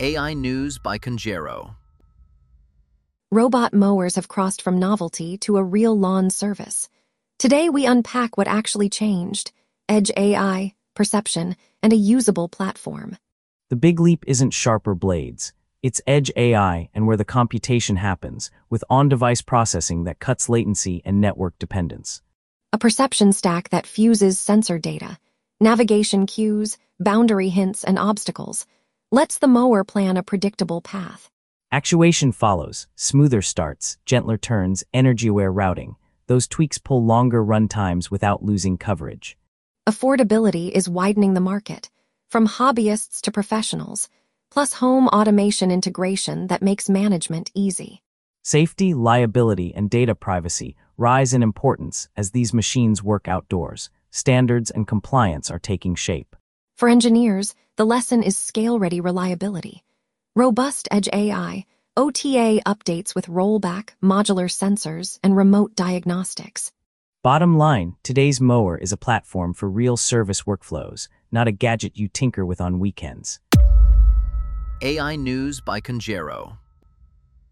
AI News by Conjero. Robot mowers have crossed from novelty to a real lawn service. Today we unpack what actually changed: edge AI, perception, and a usable platform. The big leap isn't sharper blades. It's edge AI and where the computation happens, with on-device processing that cuts latency and network dependence. A perception stack that fuses sensor data, navigation cues, boundary hints, and obstacles, lets the mower plan a predictable path. Actuation follows: smoother starts, gentler turns, energy-aware routing. Those tweaks pull longer run times without losing coverage. Affordability is widening the market, from hobbyists to professionals, plus home automation integration that makes management easy. Safety, liability, and data privacy rise in importance as these machines work outdoors. Standards and compliance are taking shape. For engineers, the lesson is scale-ready reliability. Robust edge AI, OTA updates with rollback, modular sensors, and remote diagnostics. Bottom line, today's mower is a platform for real service workflows, not a gadget you tinker with on weekends. AI News by Conjero.